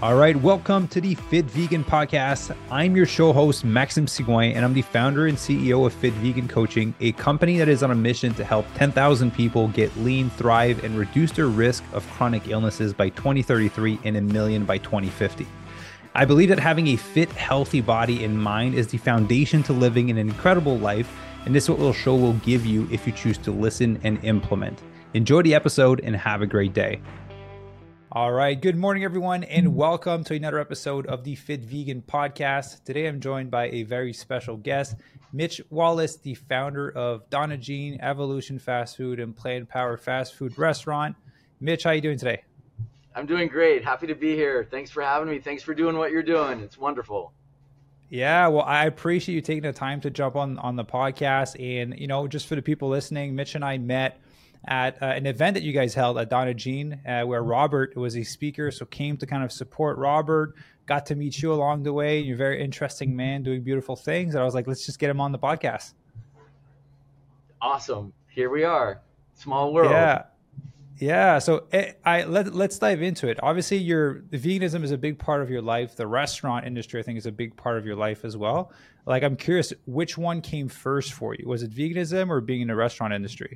All right, welcome to the Fit Vegan Podcast. I'm your show host, Maxime Sigouin, and I'm the founder and CEO of Fit Vegan Coaching, a company that is on a mission to help 10,000 people get lean, thrive, and reduce their risk of chronic illnesses by 2033 and 1 million by 2050. I believe that having a fit, healthy body and mind is the foundation to living an incredible life, and this is what the show will give you if you choose to listen and implement. Enjoy the episode and have a great day. All right. Good morning, everyone, and welcome to another episode of the Fit Vegan Podcast. Today, I'm joined by a very special guest, Mitch Wallace, the founder of Donna Jean, Evolution Fast Food, and Plant Power Fast Food Restaurant. Mitch, how are you doing today? I'm doing great. Happy to be here. Thanks for having me. Thanks for doing what you're doing. It's wonderful. Yeah, well, I appreciate you taking the time to jump on the podcast. And, just for the people listening, Mitch and I met at an event that you guys held at Donna Jean, where Robert was a speaker, so came to kind of support Robert, got to meet you along the way. You're a very interesting man doing beautiful things. And I was like, let's just get him on the podcast. Awesome. Here we are. Small world. Yeah. So let's dive into it. Obviously, the veganism is a big part of your life. The restaurant industry, I think, is a big part of your life as well. Like, I'm curious, which one came first for you? Was it veganism or being in the restaurant industry?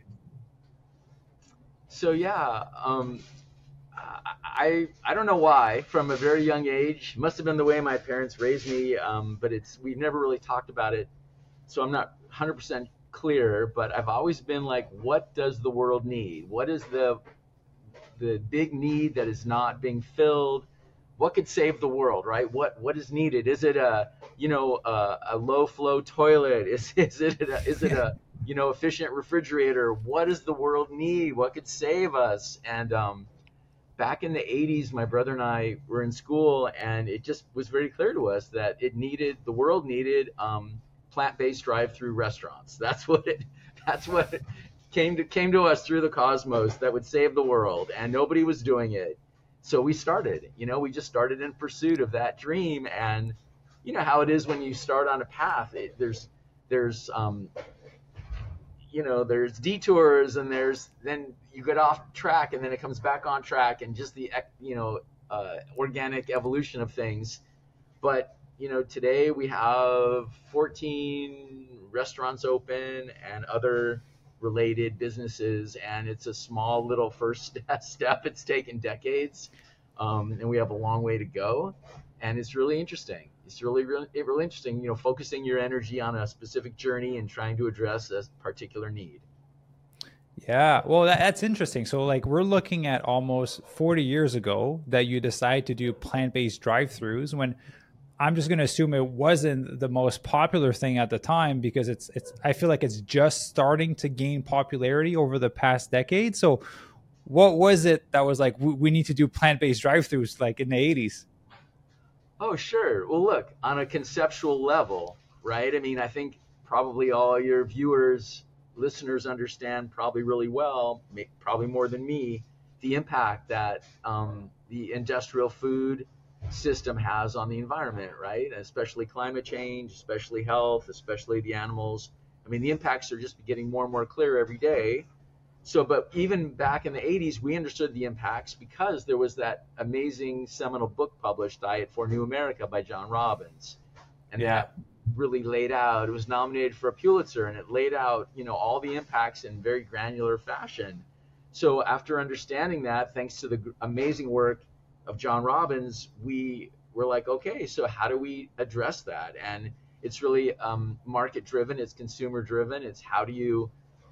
So I don't know why. From a very young age, must have been the way my parents raised me. But we've never really talked about it, so I'm not 100% clear. But I've always been like, what does the world need? What is the big need that is not being filled? What could save the world, right? What is needed? Is it a low flow toilet? Is it a efficient refrigerator? What does the world need? What could save us? And back in the 80s, my brother and I were in school, and it just was very clear to us that the world needed plant-based drive-through restaurants. That's what came to us through the cosmos that would save the world, and nobody was doing it. So we started. We just started in pursuit of that dream. And you know how it is when you start on a path. There's detours, and then you get off track, and then it comes back on track, and just the organic evolution of things. But today we have 14 restaurants open and other related businesses, and it's a small little first step. It's taken decades, and we have a long way to go, and it's really interesting. It's really interesting, focusing your energy on a specific journey and trying to address a particular need. Yeah, well, that's interesting. So we're looking at almost 40 years ago that you decided to do plant-based drive-thrus, when I'm just going to assume it wasn't the most popular thing at the time, because I feel like it's just starting to gain popularity over the past decade. So what was it that was like, we need to do plant-based drive-thrus like in the 80s? Oh, sure. Well, look, on a conceptual level, right? I mean, I think probably all your listeners understand probably really well, probably more than me, the impact that the industrial food system has on the environment, right? Especially climate change, especially health, especially the animals. I mean, the impacts are just getting more and more clear every day. So, but even back in the 80s, we understood the impacts because there was that amazing seminal book published, Diet for New America by John Robbins. And that really laid out, it was nominated for a Pulitzer, and it laid out, all the impacts in very granular fashion. So after understanding that, thanks to the amazing work of John Robbins, we were like, okay, so how do we address that? And it's really market driven, it's consumer driven. It's how do you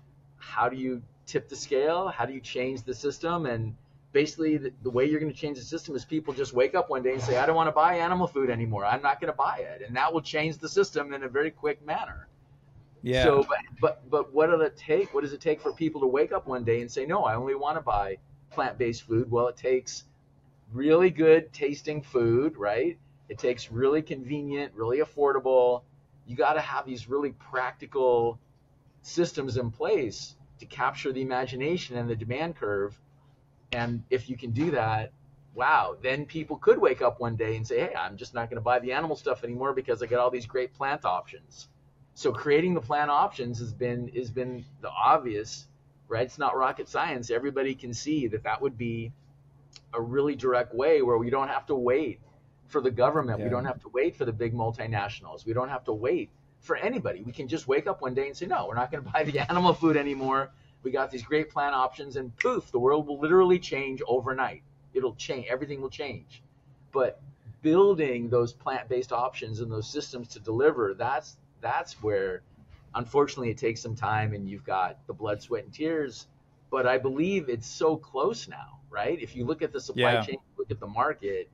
tip the scale? How do you change the system? And basically the way you're going to change the system is people just wake up one day and say, I don't want to buy animal food anymore. I'm not going to buy it. And that will change the system in a very quick manner. Yeah. So, but what does it take? What does it take for people to wake up one day and say, no, I only want to buy plant-based food? Well, it takes really good tasting food, right? It takes really convenient, really affordable. You got to have these really practical systems in place to capture the imagination and the demand curve. And if you can do that, wow, then people could wake up one day and say, hey, I'm just not going to buy the animal stuff anymore because I got all these great plant options. So creating the plant options has been the obvious, right? It's not rocket science. Everybody can see that would be a really direct way where we don't have to wait for the government. We Yeah. don't have to wait for the big multinationals. We don't have to wait for anybody. We can just wake up one day and say, no, we're not going to buy the animal food anymore. We got these great plant options, and poof, the world will literally change overnight. It'll change. Everything will change. But building those plant-based options and those systems to deliver, that's where, unfortunately, it takes some time, and you've got the blood, sweat, and tears. But I believe it's so close now, right? If you look at the supply chain, look at the market,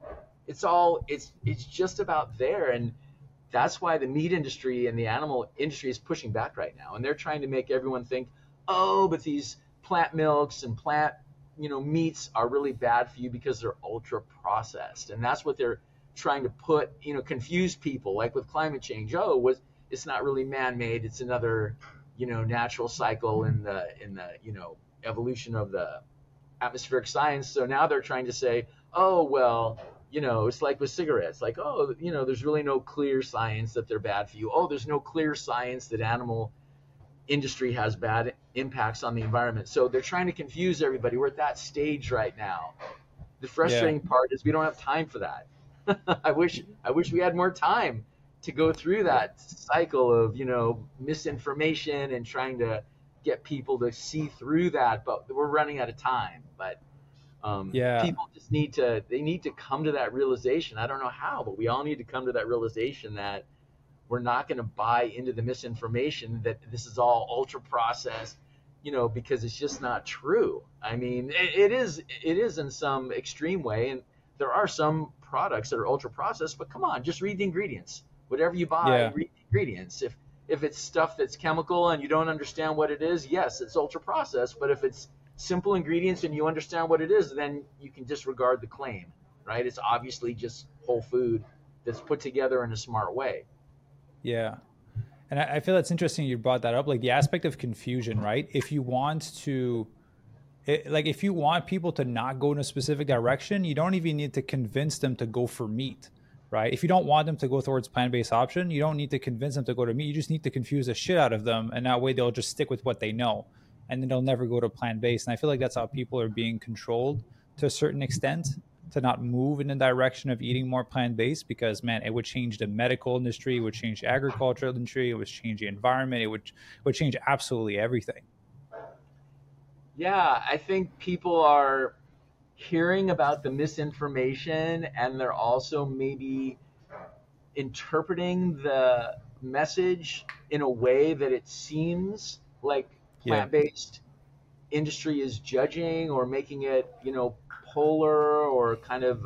it's just about there. And that's why the meat industry and the animal industry is pushing back right now. And they're trying to make everyone think, oh, but these plant milks and plant, meats are really bad for you because they're ultra processed. And that's what they're trying to put, confuse people, like with climate change. Oh, it's not really man-made. It's another, natural cycle in the evolution of the atmospheric science. So now they're trying to say, oh, well, it's like with cigarettes, like, oh, there's really no clear science that they're bad for you. Oh, there's no clear science that animal industry has bad impacts on the environment. So they're trying to confuse everybody. We're at that stage right now. The frustrating part is we don't have time for that. I wish we had more time to go through that cycle of, misinformation and trying to get people to see through that, but we're running out of time. But people just need to come to that realization. I don't know how, but we all need to come to that realization that we're not going to buy into the misinformation that this is all ultra processed, because it's just not true. I mean, it is in some extreme way, and there are some products that are ultra processed, but come on, just read the ingredients. Whatever you buy, read the ingredients. If it's stuff that's chemical and you don't understand what it is, yes, it's ultra processed. But if it's simple ingredients and you understand what it is, then you can disregard the claim, right? It's obviously just whole food that's put together in a smart way. Yeah. And I feel it's interesting you brought that up, like the aspect of confusion, right? If you want people to not go in a specific direction, you don't even need to convince them to go for meat, right? If you don't want them to go towards plant-based option, you don't need to convince them to go to meat. You just need to confuse the shit out of them. And that way they'll just stick with what they know. And then they'll never go to plant-based. And I feel like that's how people are being controlled to a certain extent, to not move in the direction of eating more plant-based, because, man, it would change the medical industry, it would change the agricultural industry, it would change the environment, it would change absolutely everything. Yeah, I think people are hearing about the misinformation, and they're also maybe interpreting the message in a way that it seems like plant-based industry is judging or making it, polar or kind of,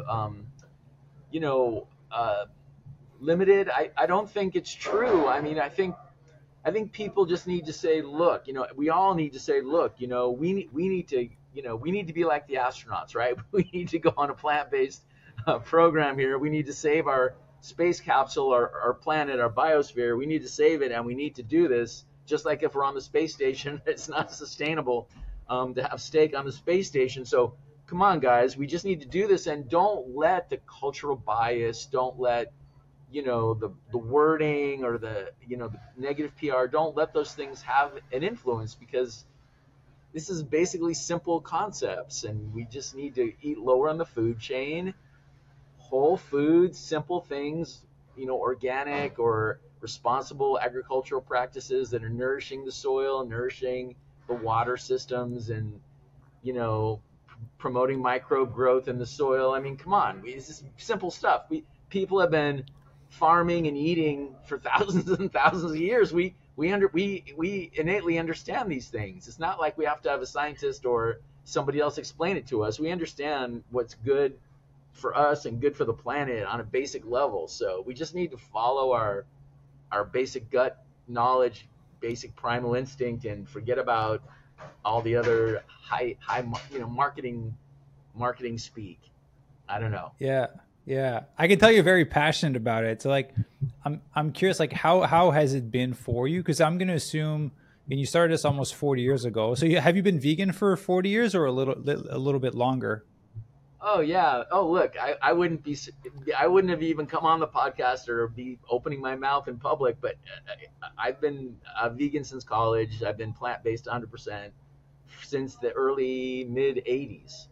limited. I don't think it's true. I mean, I think people just need to say, look, we all need to say, look, we need to be like the astronauts, right? We need to go on a plant-based program here. We need to save our space capsule, our planet, our biosphere. We need to save it, and we need to do this. Just like if we're on the space station, it's not sustainable to have steak on the space station. So come on, guys, we just need to do this, and don't let the cultural bias, don't let the wording or the negative PR, don't let those things have an influence, because this is basically simple concepts, and we just need to eat lower on the food chain, whole foods, simple things, organic or responsible agricultural practices that are nourishing the soil, nourishing the water systems, and promoting microbe growth in the soil. I mean, come on, this is simple stuff. People have been farming and eating for thousands and thousands of years. We innately understand these things. It's not like we have to have a scientist or somebody else explain it to us. We understand what's good for us and good for the planet on a basic level. So we just need to follow our basic gut knowledge, basic primal instinct, and forget about all the other high marketing speak. I don't know. Yeah, I can tell you're very passionate about it. So, like, I'm curious, like, how has it been for you? Because I'm going to assume, and you started this almost 40 years ago. So, have you been vegan for 40 years or a little bit longer? Oh yeah. Oh look, I wouldn't have even come on the podcast or be opening my mouth in public. But I've been vegan since college. I've been plant-based 100% since the early mid 80s.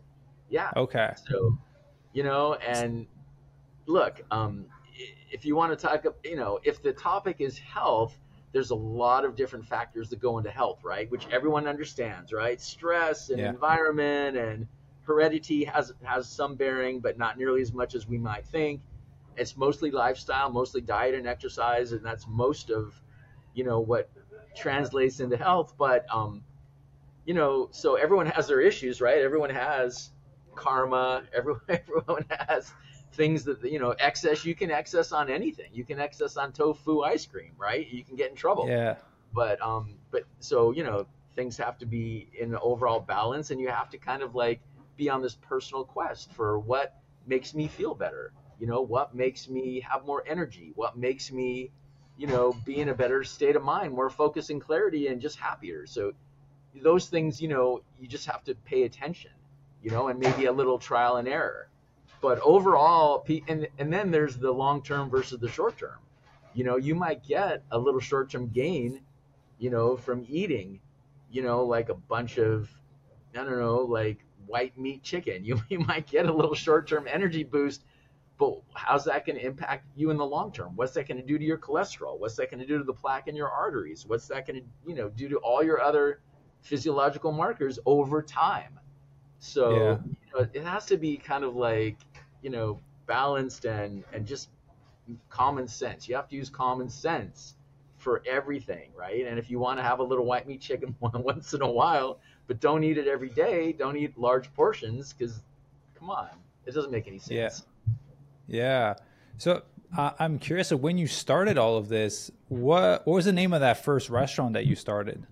Yeah. Okay. So, and look, if you want to talk, if the topic is health, there's a lot of different factors that go into health, right? Which everyone understands, right? Stress and Yeah. environment and heredity has some bearing, but not nearly as much as we might think. It's mostly lifestyle, mostly diet and exercise, and that's most of, what translates into health. But so everyone has their issues, right? Everyone has karma. Everyone has things that excess. You can excess on anything. You can excess on tofu ice cream, right? You can get in trouble. Yeah. But so things have to be in an overall balance, and you have to kind of like be on this personal quest for what makes me feel better. What makes me have more energy? What makes me be in a better state of mind, more focus and clarity, and just happier. So those things, you just have to pay attention, and maybe a little trial and error. But overall, and then there's the long term versus the short term. You might get a little short term gain, from eating, like a bunch of, I don't know, like white meat chicken. You might get a little short term energy boost, but how's that going to impact you in the long term? What's that going to do to your cholesterol? What's that going to do to the plaque in your arteries? What's that going to, do to all your other physiological markers over time? Yeah. So, it has to be kind of like, balanced and just common sense. You have to use common sense for everything, right? And if you want to have a little white meat chicken once in a while, but don't eat it every day, don't eat large portions because, come on, it doesn't make any Yeah. sense. Yeah. So I'm curious of when you started all of this, what was the name of that first restaurant that you started?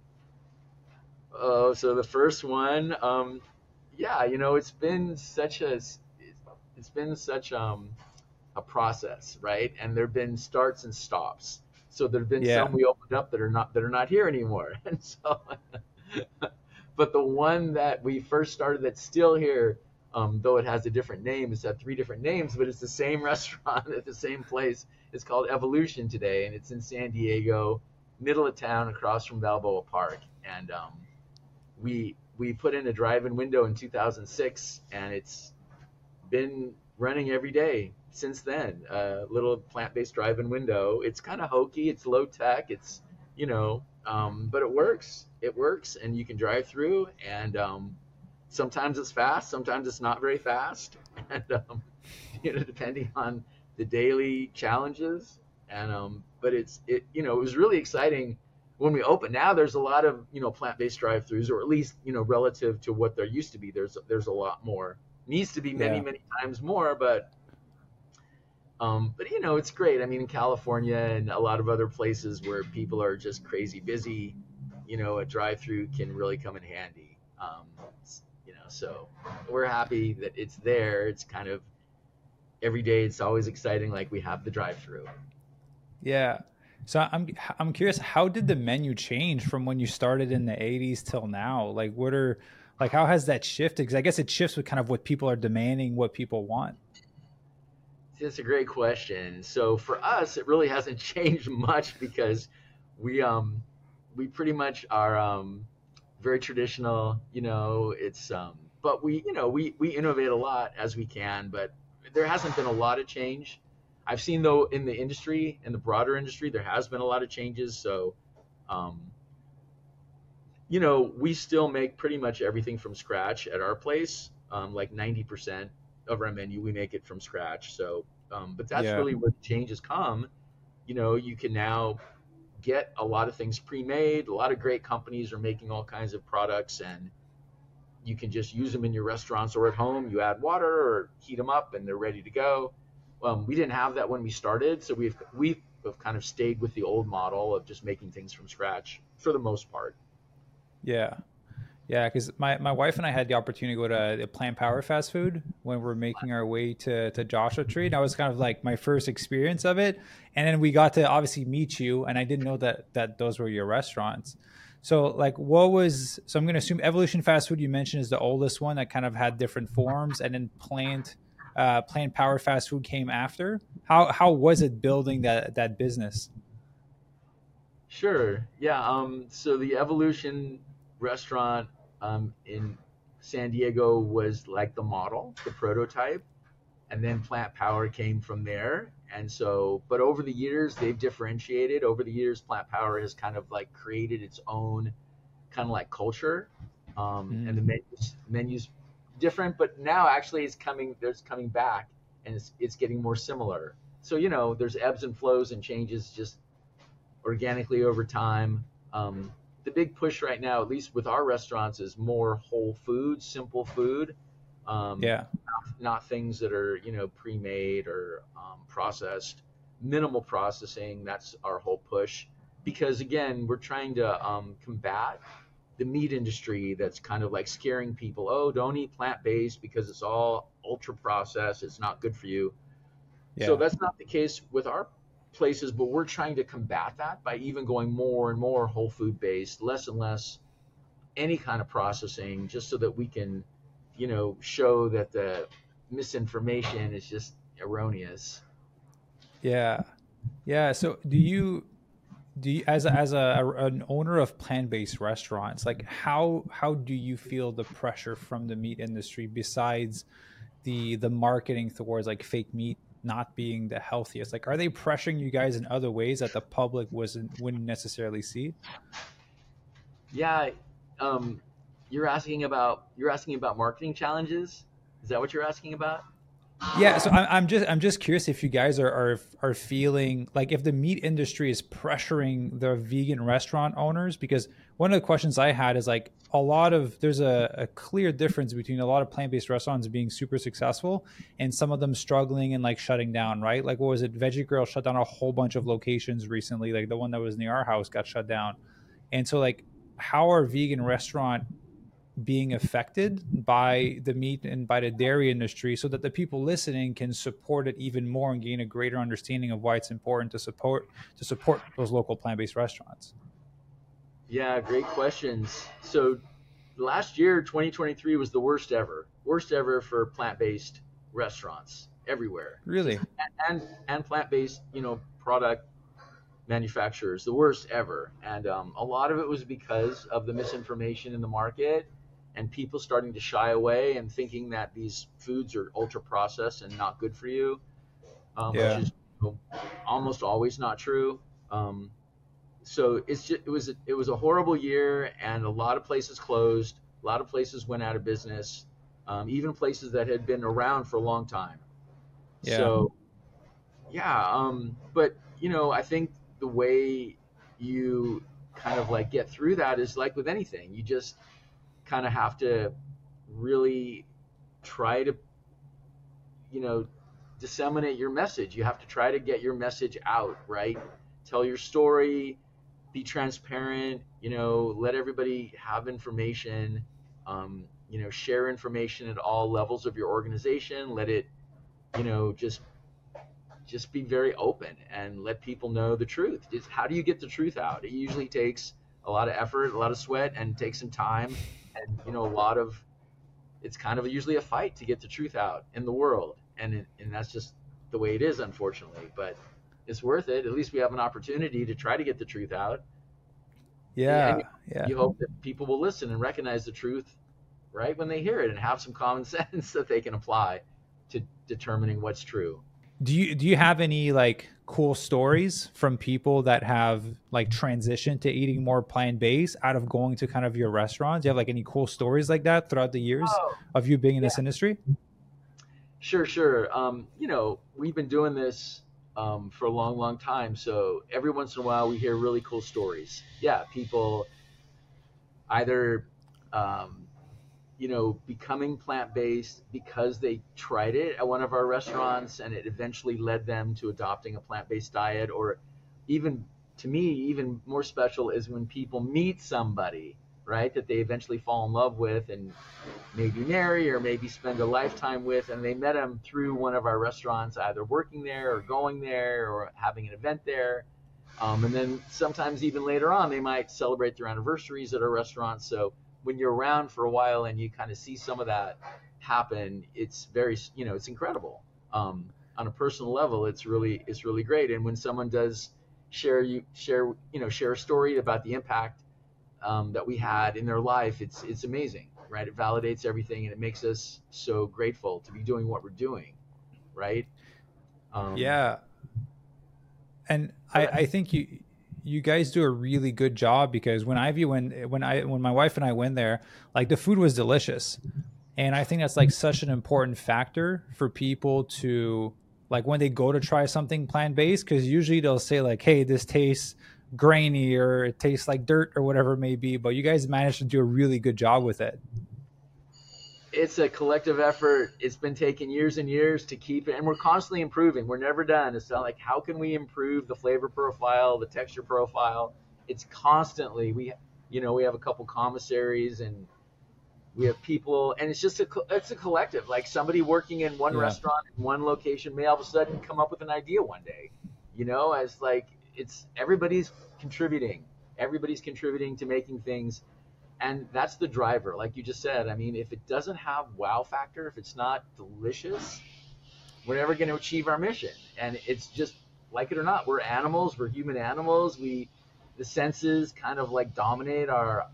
Oh, so the first one, yeah, it's been such a process, right? And there've been starts and stops. So there've been Yeah. some we opened up that are not here anymore. And so, but the one that we first started that's still here, though it has a different name, it's had three different names, but it's the same restaurant at the same place. It's called Evolution today, and it's in San Diego, middle of town, across from Balboa Park. And we put in a drive-in window in 2006, and it's been running every day since then. A little plant-based drive-in window. It's kind of hokey. It's low tech. It's but it works. It works, and you can drive through. And sometimes it's fast. Sometimes it's not very fast. And depending on the daily challenges. And but it was really exciting when we opened. Now there's a lot of plant-based drive-throughs, or at least relative to what there used to be. There's a lot more. Needs to be many Yeah. many times more, but it's great. I mean, in California and a lot of other places where people are just crazy busy, a drive-through can really come in handy. So we're happy that it's there. It's kind of every day. It's always exciting. Like we have the drive-through. Yeah. So I'm curious, how did the menu change from when you started in the 80s till now? Like how has that shifted? Because I guess it shifts with kind of what people are demanding, what people want. That's a great question. So for us, it really hasn't changed much because we pretty much are very traditional. It's but we innovate a lot as we can, but there hasn't been a lot of change. I've seen though in the industry, in the broader industry, there has been a lot of changes. So um, we still make pretty much everything from scratch at our place. Like 90% of our menu, we make it from scratch. So, but that's Yeah. really where the changes come. You can now get a lot of things pre-made. A lot of great companies are making all kinds of products, and you can just use them in your restaurants or at home. You add water or heat them up, and they're ready to go. We didn't have that when we started, so we've kind of stayed with the old model of just making things from scratch for the most part. Yeah. Yeah, because my wife and I had the opportunity to go to the Plant Power Fast Food when we're making our way to Joshua Tree. That was kind of like my first experience of it. And then we got to obviously meet you, and I didn't know that those were your restaurants. So so I'm going to assume Evolution Fast Food you mentioned is the oldest one that kind of had different forms, and then Plant Power Fast Food came after. How was it building that business? Sure. Yeah. So the Evolution restaurant in San Diego was like the model, the prototype, and then Plant Power came from there. And so, but over the years, they've differentiated. Over the years, Plant Power has kind of like created its own kind of like culture, and the menus different. But now actually, there's coming back, and it's getting more similar. So there's ebbs and flows and changes just organically over time. The big push right now, at least with our restaurants, is more whole food, simple food. Yeah. Not things that are pre-made or processed, minimal processing. That's our whole push, because again, we're trying to combat the meat industry that's kind of like scaring people. Oh, don't eat plant-based because it's all ultra processed, it's not good for you. So that's not the case with our places, but we're trying to combat that by even going more and more whole food based, less and less any kind of processing, just so that we can show that the misinformation is just erroneous. Yeah. So do you as an owner of plant-based restaurants, like how do you feel the pressure from the meat industry, besides the marketing towards like fake meat not being the healthiest? Like, are they pressuring you guys in other ways that the public wouldn't necessarily see? Yeah. You're asking about marketing challenges? Is that what you're asking about? Yeah, so I'm just curious if you guys are feeling like if the meat industry is pressuring the vegan restaurant owners, because one of the questions I had is like there's a clear difference between a lot of plant-based restaurants being super successful and some of them struggling and like shutting down, right? Like what was it? Veggie Grill shut down a whole bunch of locations recently. Like the one that was near our house got shut down. And so like how are vegan restaurant being affected by the meat and by the dairy industry, so that the people listening can support it even more and gain a greater understanding of why it's important to support those local plant-based restaurants? Yeah, great questions. So last year, 2023, was the worst ever for plant-based restaurants everywhere. Really? And plant-based, product manufacturers, the worst ever. And a lot of it was because of the misinformation in the market and people starting to shy away and thinking that these foods are ultra processed and not good for you, which is almost always not true. So it was a horrible year, and a lot of places closed. A lot of places went out of business, even places that had been around for a long time. Yeah. So but I think the way you kind of like get through that is like with anything. You just kind of have to really try to disseminate your message. You have to try to get your message out, right? Tell your story, be transparent, let everybody have information, share information at all levels of your organization. Let it just be very open and let people know the truth. Just how do you get the truth out? It usually takes a lot of effort, a lot of sweat, and takes some time, and it's kind of usually a fight to get the truth out in the world, and that's just the way it is, unfortunately. But it's worth it. At least we have an opportunity to try to get the truth out. Yeah. You hope that people will listen and recognize the truth right when they hear it, and have some common sense that they can apply to determining what's true. Do you have any like cool stories from people that have like transitioned to eating more plant-based out of going to kind of your restaurants? Do you have like any cool stories like that throughout the years of you being in this industry? Sure. We've been doing this for a long time. So every once in a while we hear really cool stories. Yeah, people either becoming plant-based because they tried it at one of our restaurants and it eventually led them to adopting a plant-based diet. Or even, to me, even more special is when people meet somebody, right, that they eventually fall in love with and maybe marry or maybe spend a lifetime with, and they met them through one of our restaurants, either working there or going there or having an event there. And then sometimes even later on, they might celebrate their anniversaries at our restaurant. So when you're around for a while and you kind of see some of that happen, it's very, it's incredible. On a personal level, it's really great. And when someone does share a story about the impact that we had in their life, it's amazing. right? It validates everything, and it makes us so grateful to be doing what we're doing, right? Um, Yeah. And so I think you guys do a really good job, because when my wife and I went there, like the food was delicious. And I think that's like such an important factor for people to, like, when they go to try something plant-based, because usually they'll say like, hey, this tastes grainy or it tastes like dirt or whatever it may be, but you guys managed to do a really good job with it. it's a collective effort. It's been taking years and years to keep it, and we're constantly improving. We're never done. It's not like, how can we improve the flavor profile, the texture profile? It's constantly, we have a couple commissaries, and we have people, and it's a collective. Like, somebody working in one Yeah. restaurant in one location may all of a sudden come up with an idea one day, as like, it's everybody's contributing to making things, and that's the driver, like you just said. I mean, if it doesn't have wow factor, if it's not delicious, we're never going to achieve our mission. And it's just, like it or not, we're animals, we're human animals. The senses kind of like dominate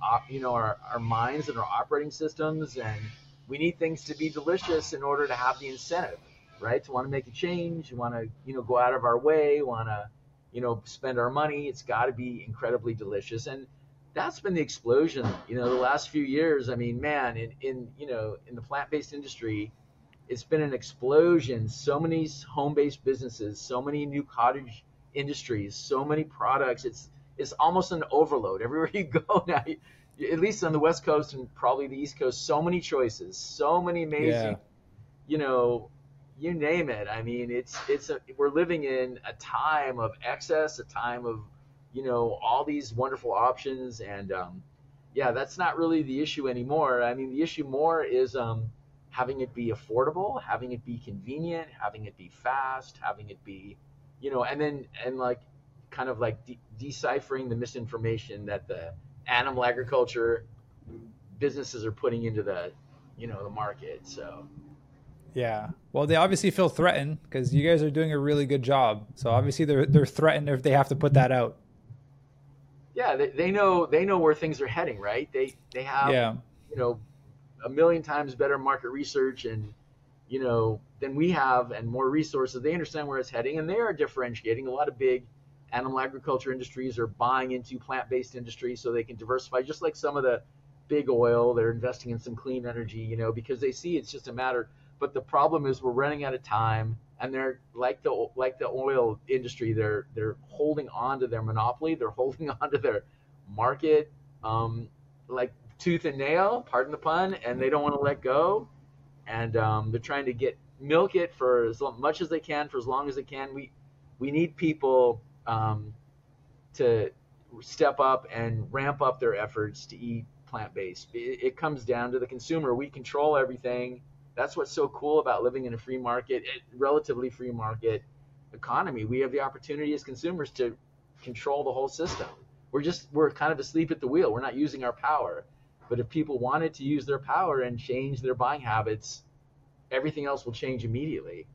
our minds and our operating systems, and we need things to be delicious in order to have the incentive, right? To want to make a change, want to go out of our way, want to spend our money. It's got to be incredibly delicious. And that's been the explosion, the last few years. I mean, man, in the plant-based industry, it's been an explosion. So many home-based businesses, so many new cottage industries, so many products. It's almost an overload everywhere you go now. At least on the West Coast and probably the East Coast, so many choices, so many Yeah. amazing, you know, you name it. I mean, we're living in a time of excess, a time of, all these wonderful options, and yeah, that's not really the issue anymore. I mean, the issue more is having it be affordable, having it be convenient, having it be fast, having it be, and like kind of like deciphering the misinformation that the animal agriculture businesses are putting into the market. So Yeah. Well, they obviously feel threatened because you guys are doing a really good job. So obviously they're threatened if they have to put that out. yeah, they know where things are heading, right? They have Yeah. you know a million times better market research and than we have, and more resources. They understand where it's heading, and they are differentiating. A lot of big animal agriculture industries are buying into plant-based industries so they can diversify, just like some of the big oil. They're investing in some clean energy, because they see it's just a matter. But the problem is we're running out of time, and they're like the oil industry. They're holding on to their monopoly. They're holding on to their market, like tooth and nail. Pardon the pun, and they don't want to let go. And they're trying to milk it for as much as they can for as long as they can. We need people to step up and ramp up their efforts to eat plant-based. It comes down to the consumer. We control everything. That's what's so cool about living in a free market, relatively free market economy. We have the opportunity as consumers to control the whole system. We're kind of asleep at the wheel. We're not using our power. But if people wanted to use their power and change their buying habits, everything else will change immediately.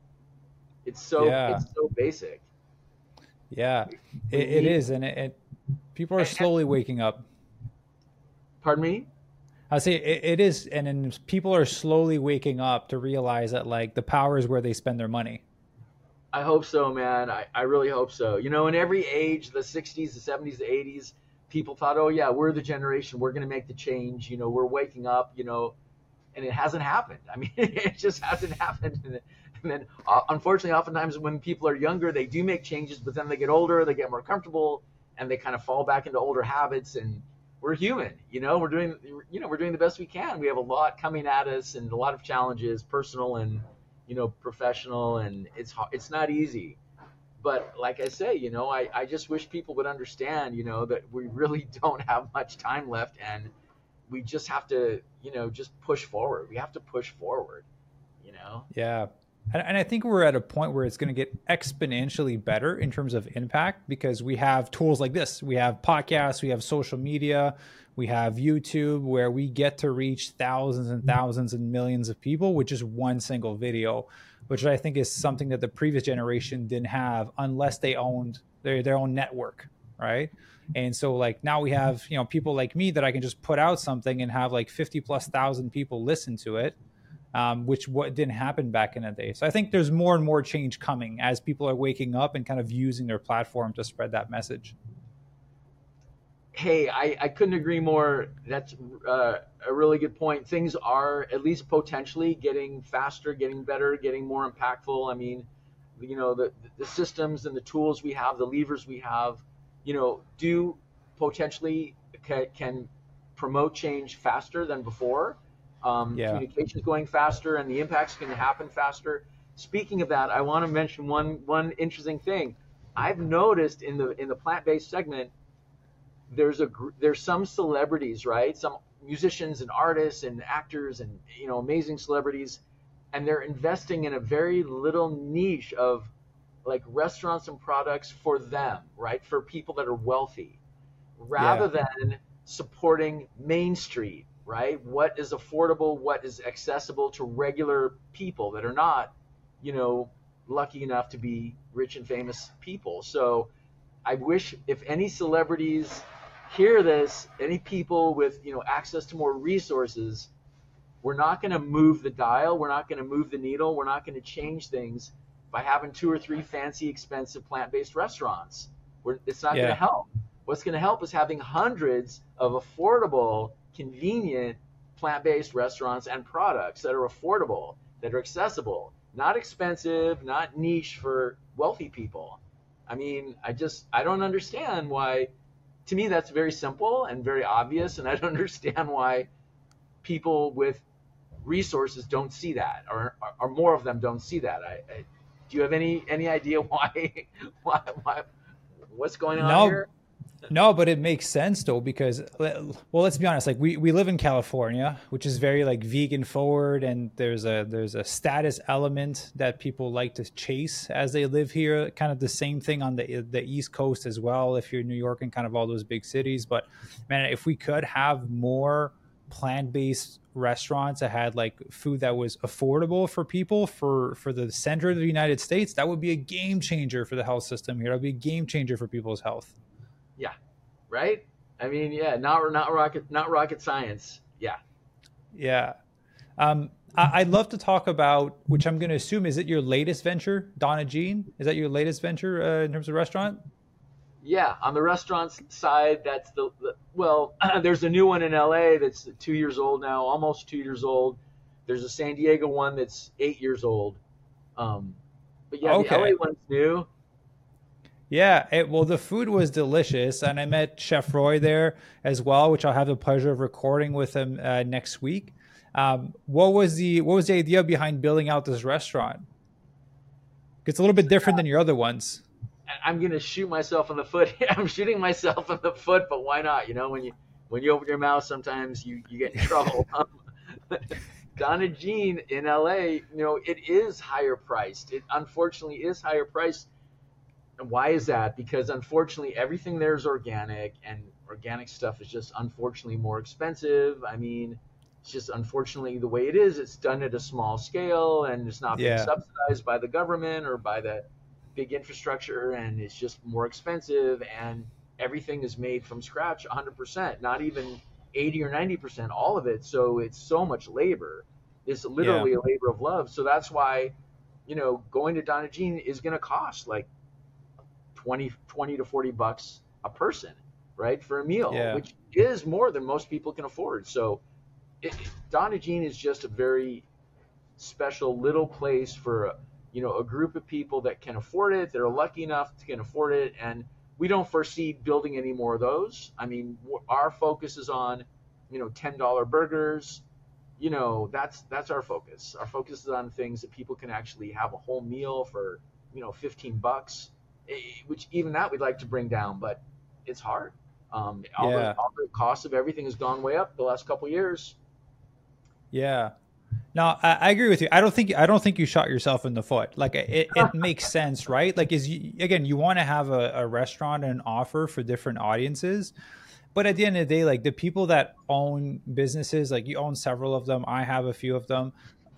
Yeah. it's so basic. Yeah. We It need, is. And people are slowly waking up. pardon me? I say it is. And then people are slowly waking up to realize that, like, the power is where they spend their money. I hope so, man. I really hope so. In every age, the 60s, the 70s, the 80s, people thought, oh, yeah, we're the generation. We're going to make the change. We're waking up, and it hasn't happened. I mean, it just hasn't happened. And then, unfortunately, oftentimes when people are younger, they do make changes, but then they get older, they get more comfortable, and they kind of fall back into older habits. And we're human. We're doing the best we can. We have a lot coming at us, and a lot of challenges, personal and professional, and it's not easy. But like I say, I just wish people would understand, that we really don't have much time left, and we just have to, just push forward. We have to push forward, you know? Yeah. And I think we're at a point where it's going to get exponentially better in terms of impact, because we have tools like this. We have podcasts, we have social media, we have YouTube, where we get to reach thousands and thousands and millions of people with just one single video, which I think is something that the previous generation didn't have unless they owned their own network. right? And so like now we have, people like me that I can just put out something and have like 50 plus thousand people listen to it, which what didn't happen back in the day. So I think there's more and more change coming as people are waking up and kind of using their platform to spread that message. Hey, I couldn't agree more. That's a really good point. Things are at least potentially getting faster, getting better, getting more impactful. I mean, the systems and the tools we have, the levers we have, do potentially can promote change faster than before. Yeah. Communication is going faster, and the impacts can happen faster. Speaking of that, I want to mention one interesting thing. I've noticed in the plant-based segment, there's some celebrities, right? Some musicians and artists and actors and amazing celebrities, and they're investing in a very little niche of like restaurants and products for them, right? For people that are wealthy, rather than supporting Main Street, right? What is affordable, what is accessible to regular people that are not, lucky enough to be rich and famous people. So I wish if any celebrities hear this, any people with access to more resources, we're not going to move the dial, we're not going to move the needle, we're not going to change things by having 2 or 3 fancy, expensive plant-based restaurants. It's not going to help. What's going to help is having hundreds of affordable, convenient plant-based restaurants and products that are affordable, that are accessible, not expensive, not niche for wealthy people. I mean, I don't understand why. To me, that's very simple and very obvious, and I don't understand why people with resources don't see that, or more of them don't see that. Do you have any idea why, what's going on here? No, but it makes sense though, because, well, let's be honest. Like we live in California, which is very like vegan forward, and there's a status element that people like to chase as they live here. Kind of the same thing on the East Coast as well. If you're in New York and kind of all those big cities, but man, if we could have more plant-based restaurants that had like food that was affordable for people for the center of the United States, that would be a game changer for the health system here. It would be a game changer for people's health. Yeah. Right. I mean, yeah, not rocket science. Yeah. Yeah. I'd love to talk about, which I'm going to assume, is it your latest venture, Donna Jean? Is that your latest venture in terms of restaurant? Yeah, on the restaurant side, that's well, there's a new one in LA that's 2 years old now, almost 2 years old. There's a San Diego one that's 8 years old. But yeah, okay. The LA one's new. Yeah, well, the food was delicious, and I met Chef Roy there as well, which I'll have the pleasure of recording with him next week. What was the idea behind building out this restaurant? It's a little bit different than your other ones. I'm gonna shoot myself in the foot. I'm shooting myself in the foot, but why not? When you open your mouth, sometimes you get in trouble. Donna Jean in LA, it is higher priced. It unfortunately is higher priced. And why is that? Because unfortunately, everything there is organic, and organic stuff is just unfortunately more expensive. I mean, it's just unfortunately the way it is. It's done at a small scale, and it's not being subsidized by the government or by the big infrastructure, and it's just more expensive. And everything is made from scratch, 100%, not even 80 or 90%, all of it. So it's so much labor. It's literally a labor of love. So that's why, going to Donna Jean is going to cost like 20 to $40 a person, right, for a meal, which is more than most people can afford. So Donna Jean is just a very special little place for a group of people that can afford it, that are lucky enough to can afford it, and we don't foresee building any more of those. I mean, our focus is on $10 burgers. That's our focus. Our focus is on things that people can actually have a whole meal for $15, which even that we'd like to bring down, but it's hard. All the cost of everything has gone way up the last couple of years. Yeah. No, I agree with you. I don't think you shot yourself in the foot. Like it makes sense, right? Like you want to have a restaurant and an offer for different audiences, but at the end of the day, like the people that own businesses, like you own several of them, I have a few of them.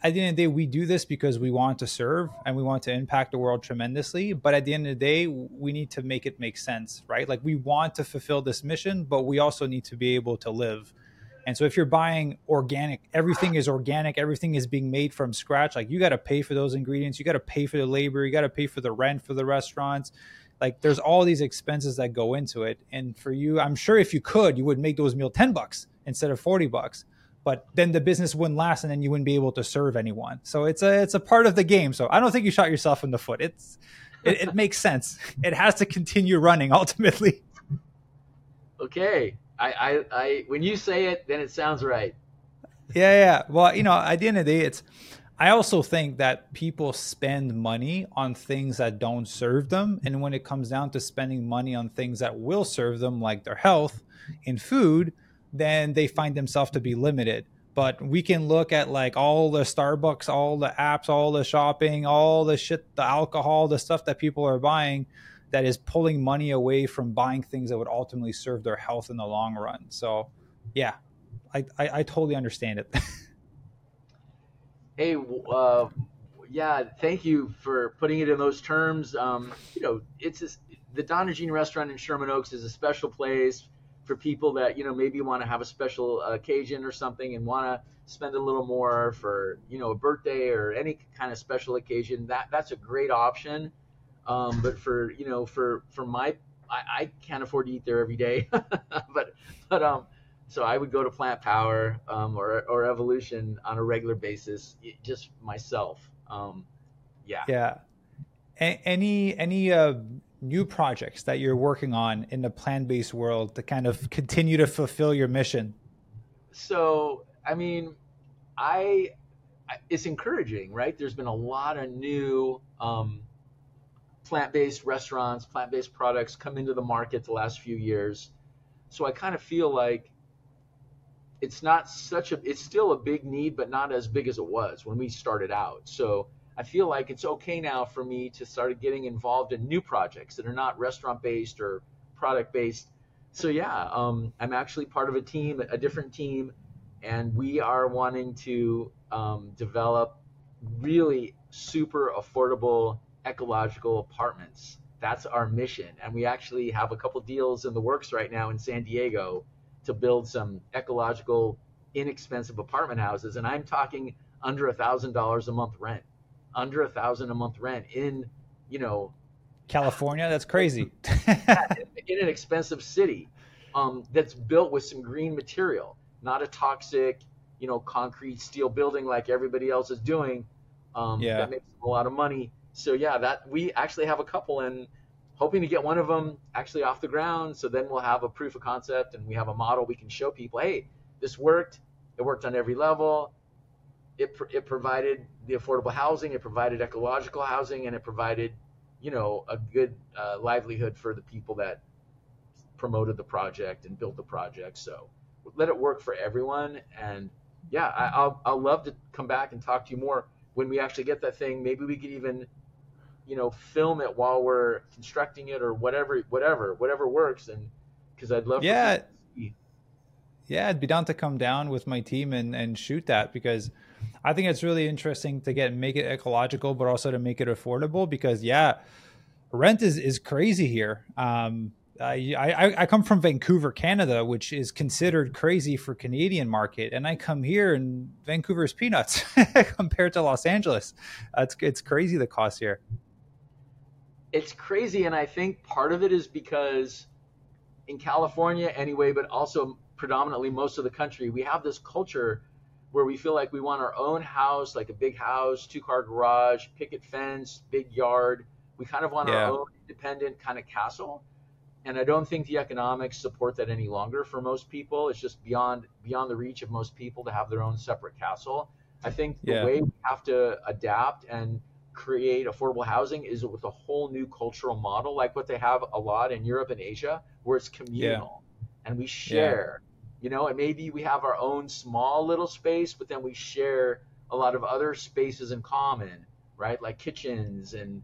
at the end of the day, we do this because we want to serve and we want to impact the world tremendously. But at the end of the day, we need to make it make sense, right? Like we want to fulfill this mission, but we also need to be able to live. And so if you're buying organic, everything is organic, everything is being made from scratch. Like you got to pay for those ingredients. You got to pay for the labor. You got to pay for the rent for the restaurants. Like there's all these expenses that go into it. And for you, I'm sure if you could, you would make those meals $10 instead of $40. But then the business wouldn't last, and then you wouldn't be able to serve anyone. So it's a part of the game. So I don't think you shot yourself in the foot. It makes sense. It has to continue running ultimately. Okay. I when you say it, then it sounds right. Yeah. Well, at the end of the day, I also think that people spend money on things that don't serve them. And when it comes down to spending money on things that will serve them, like their health and food, then they find themselves to be limited. But we can look at like all the Starbucks, all the apps, all the shopping, all the shit, the alcohol, the stuff that people are buying that is pulling money away from buying things that would ultimately serve their health in the long run. So yeah, I totally understand it. Hey, yeah, thank you for putting it in those terms. The Donna Jean restaurant in Sherman Oaks is a special place for people that, maybe want to have a special occasion or something and want to spend a little more for, a birthday or any kind of special occasion. That's a great option. But for I can't afford to eat there every day, but so I would go to Plant Power or Evolution on a regular basis, just myself. Yeah. Yeah. Any new projects that you're working on in the plant-based world to kind of continue to fulfill your mission? So, I mean, it's encouraging, right? There's been a lot of new plant-based restaurants, plant-based products come into the market the last few years. So I kind of feel like it's still a big need, but not as big as it was when we started out. So I feel like it's okay now for me to start getting involved in new projects that are not restaurant-based or product-based. So yeah, I'm actually part of a different team, and we are wanting to develop really super affordable ecological apartments. That's our mission. And we actually have a couple deals in the works right now in San Diego to build some ecological, inexpensive apartment houses. And I'm talking under $1,000 a month rent. Under $1,000 a month rent in, California. That's crazy. in an expensive city, that's built with some green material, not a toxic, concrete steel building like everybody else is doing. That makes a lot of money. So yeah, that we actually have a couple and hoping to get one of them actually off the ground. So then we'll have a proof of concept and we have a model we can show people, hey, this worked. It worked on every level. It provided the affordable housing, it provided ecological housing, and it provided, a good livelihood for the people that promoted the project and built the project. So let it work for everyone. And yeah, I'll love to come back and talk to you more when we actually get that thing. Maybe we could even, film it while we're constructing it or whatever works. And because I'd love to see. Yeah, I'd be down to come down with my team and shoot that, because I think it's really interesting to make it ecological, but also to make it affordable, because rent is crazy here. I come from Vancouver, Canada, which is considered crazy for Canadian market. And I come here and Vancouver's peanuts compared to Los Angeles. It's crazy the cost here. It's crazy. And I think part of it is because in California anyway, but also predominantly most of the country, we have this culture where we feel like we want our own house, like a big house, 2-car garage, picket fence, big yard. We kind of want our own independent kind of castle. And I don't think the economics support that any longer for most people. It's just beyond the reach of most people to have their own separate castle. I think the way we have to adapt and create affordable housing is with a whole new cultural model, like what they have a lot in Europe and Asia, where it's communal and we share, and maybe we have our own small little space, but then we share a lot of other spaces in common, right? Like kitchens and,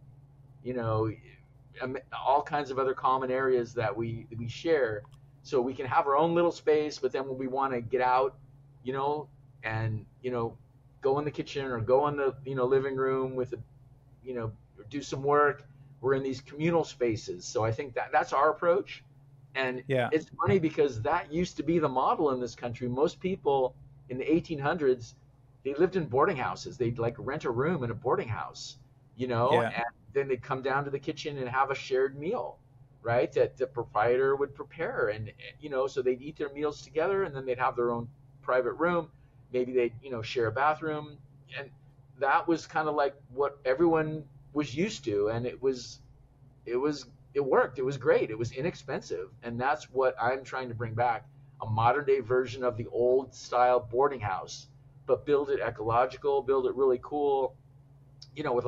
all kinds of other common areas that we share, so we can have our own little space. But then when we want to get out, and go in the kitchen or go in the, living room with a, do some work. We're in these communal spaces. So I think that's our approach. And Yeah. it's funny because that used to be the model in this country. Most people in the 1800s, they lived in boarding houses. They'd like rent a room in a boarding house, Yeah. and then they'd come down to the kitchen and have a shared meal, right? That the proprietor would prepare. And, so they'd eat their meals together, and then they'd have their own private room. Maybe they'd, share a bathroom. And that was kind of like what everyone was used to. And it worked. It was great. It was inexpensive. And that's what I'm trying to bring back, a modern day version of the old style boarding house, but build it ecological, build it really cool, with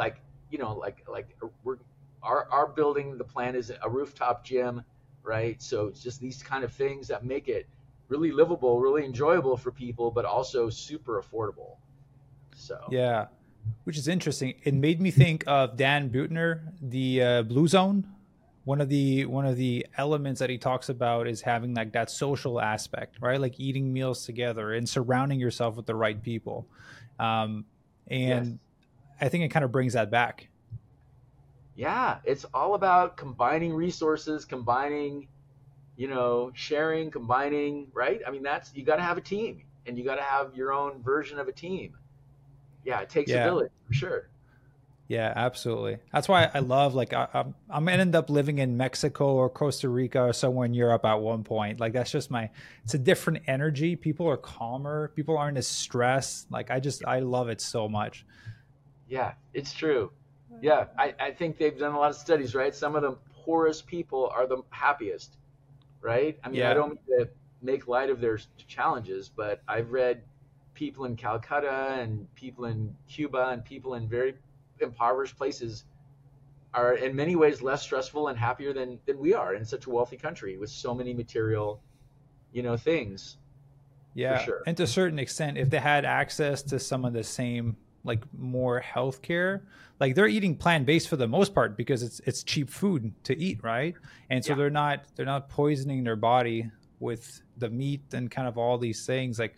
our building, the plan is a rooftop gym, right? So it's just these kind of things that make it really livable, really enjoyable for people, but also super affordable. So Yeah, which is interesting. It made me think of Dan Buettner, the Blue Zone. One of the elements that he talks about is having like that social aspect, right? Like eating meals together and surrounding yourself with the right people. And yes. I think it kind of brings that back. Yeah, it's all about combining resources, combining, sharing, combining, right? I mean, you got to have a team, and you got to have your own version of a team. Yeah, it takes a Yeah. village for sure. Yeah, absolutely. That's why I love like I'm gonna end up living in Mexico or Costa Rica or somewhere in Europe at one point. Like that's just it's a different energy. People are calmer. People aren't as stressed. Like I love it so much. Yeah, it's true. Yeah, I think they've done a lot of studies, right? Some of the poorest people are the happiest, right? I mean, I Yeah. don't mean to make light of their challenges, but I've read people in Calcutta and people in Cuba and people in very impoverished places are in many ways less stressful and happier than we are in such a wealthy country with so many material, things, for Yeah. sure. And to a certain extent, if they had access to some of the same like more healthcare, like they're eating plant-based for the most part because it's cheap food to eat, right? And so Yeah. they're not poisoning their body with the meat and kind of all these things. Like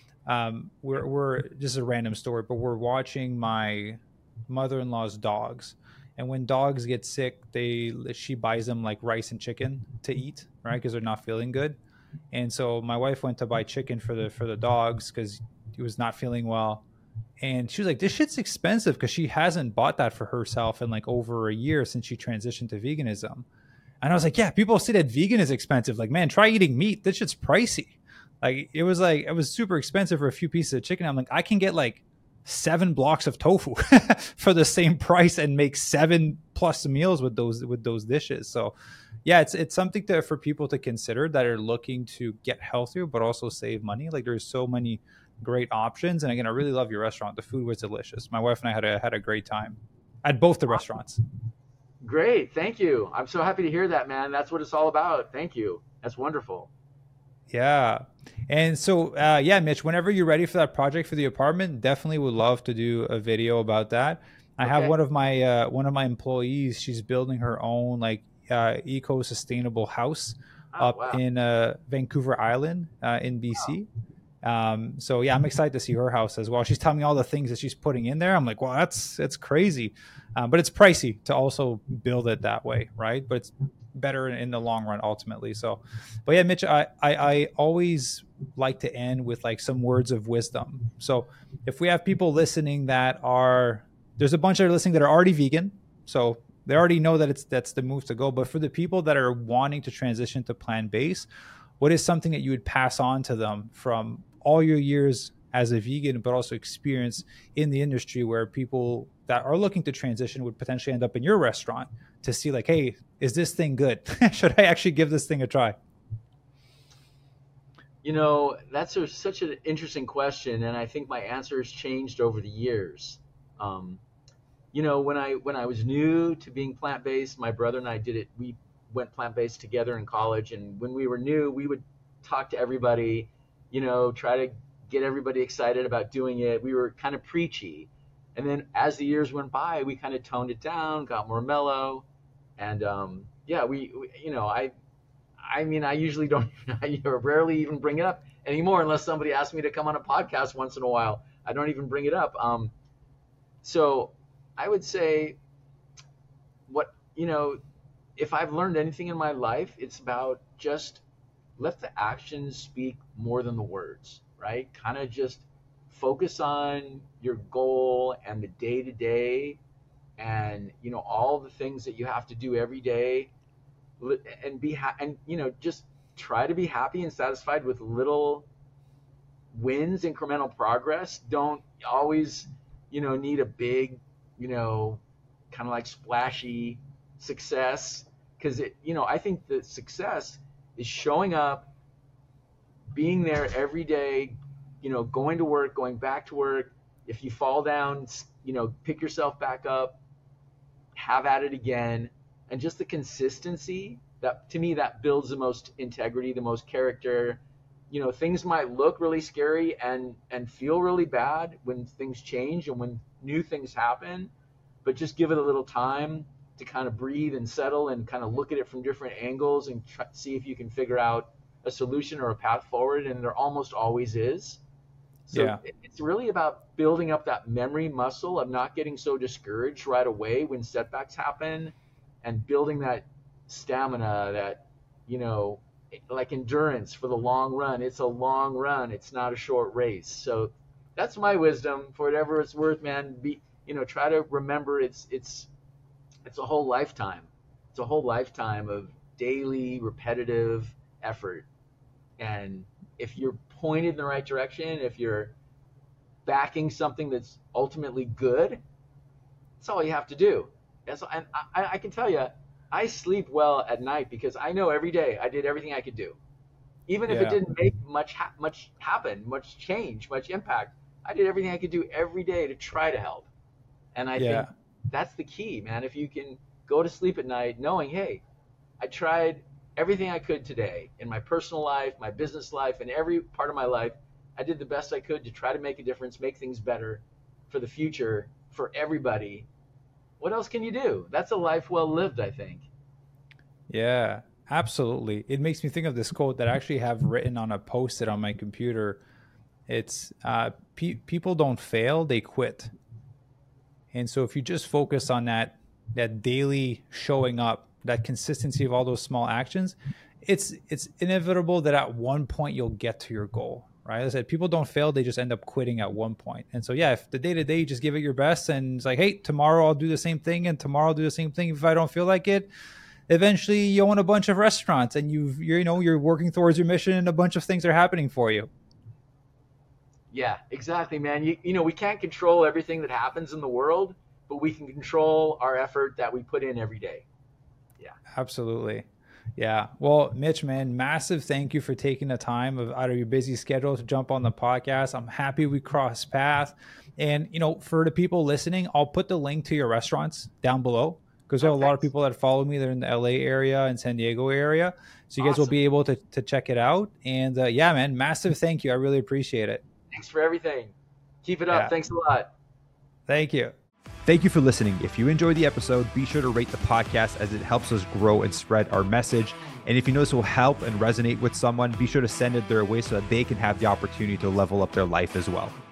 we're just a random story, but we're watching my mother-in-law's dogs. And when dogs get sick, she buys them like rice and chicken to eat, right? Because they're not feeling good. And so my wife went to buy chicken for the dogs because he was not feeling well. And she was like, "This shit's expensive," because she hasn't bought that for herself in like over a year since she transitioned to veganism. And I was like, "Yeah, people say that vegan is expensive. Like, man, try eating meat. This shit's pricey." Like it was super expensive for a few pieces of chicken. I'm like, I can get like 7 blocks of tofu for the same price and make 7+ meals with those dishes. So yeah, it's something for people to consider that are looking to get healthier but also save money. Like there's so many great options. And again, I really love your restaurant. The food was delicious. My wife and I had a great time at both the restaurants. Great. Thank you. I'm so happy to hear that, man. That's what it's all about. Thank you. That's wonderful. Yeah. And so, yeah, Mitch, whenever you're ready for that project for the apartment, definitely would love to do a video about that. I have Okay. one of my employees. She's building her own like eco-sustainable house Oh, up wow. in Vancouver Island in BC. So yeah, I'm excited to see her house as well. She's telling me all the things that she's putting in there. I'm like, wow, that's crazy. But it's pricey to also build it that way, right? But it's better in the long run ultimately. So, but yeah, Mitch, I always like to end with like some words of wisdom. So if we have people listening there's a bunch that are listening that are already vegan. So they already know that that's the move to go. But for the people that are wanting to transition to plant-based, what is something that you would pass on to them from all your years as a vegan, but also experience in the industry where people that are looking to transition would potentially end up in your restaurant to see like, hey, is this thing good? Should I actually give this thing a try? That's such an interesting question, and I think my answer has changed over the years. Um, when I was new to being plant based, my brother and I did it. We went plant based together in college, and when we were new, we would talk to everybody, try to get everybody excited about doing it. We were kind of preachy, and then as the years went by, we kind of toned it down, got more mellow, and yeah, I mean, I usually don't, I rarely even bring it up anymore unless somebody asks me to come on a podcast once in a while. I don't even bring it up. So I would say if I've learned anything in my life, it's about just let the actions speak more than the words, right? Kind of just focus on your goal and the day to day and, all the things that you have to do every day, and just try to be happy and satisfied with little wins, incremental progress. Don't always, need a big, kind of like splashy success, because I think that success is showing up, being there every day, going to work, going back to work. If you fall down, pick yourself back up, have at it again. And just the consistency, that to me, that builds the most integrity, the most character. Things might look really scary and feel really bad when things change and when new things happen, but just give it a little time to kind of breathe and settle and kind of look at it from different angles and see if you can figure out a solution or a path forward. And there almost always is. So It's really about building up that memory muscle of not getting so discouraged right away when setbacks happen, and building that stamina, that, like endurance for the long run. It's a long run. It's not a short race. So that's my wisdom. For whatever it's worth, man, try to remember it's a whole lifetime. It's a whole lifetime of daily repetitive effort. And if you're pointed in the right direction, if you're backing something that's ultimately good, that's all you have to do. And I can tell you, I sleep well at night because I know every day I did everything I could do. Even if it didn't make much happen, much change, much impact, I did everything I could do every day to try to help. And I think that's the key, man. If you can go to sleep at night knowing, hey, I tried everything I could today in my personal life, my business life, and every part of my life, I did the best I could to try to make a difference, make things better for the future, for everybody. What else can you do? That's a life well lived, I think. Yeah, absolutely. It makes me think of this quote that I actually have written on a Post-it on my computer. It's people don't fail, they quit. And so if you just focus on that daily showing up, that consistency of all those small actions, it's inevitable that at one point you'll get to your goal, right? As I said, people don't fail, they just end up quitting at one point. And so, if the day to day you just give it your best and it's like, hey, tomorrow I'll do the same thing and tomorrow I'll do the same thing. If I don't feel like it, eventually you own a bunch of restaurants and you're working towards your mission and a bunch of things are happening for you. Yeah, exactly, man. We can't control everything that happens in the world, but we can control our effort that we put in every day. Yeah, absolutely. Yeah. Well, Mitch, man, massive thank you for taking the time out of your busy schedule to jump on the podcast. I'm happy we crossed paths. And, for the people listening, I'll put the link to your restaurants down below, because there are a lot of people that follow me. They're in the LA area and San Diego area. So you guys will be able to check it out. And man, massive thank you. I really appreciate it. Thanks for everything. Keep it up. Yeah. Thanks a lot. Thank you. Thank you for listening. If you enjoyed the episode, be sure to rate the podcast, as it helps us grow and spread our message. And if you know this will help and resonate with someone, be sure to send it their way so that they can have the opportunity to level up their life as well.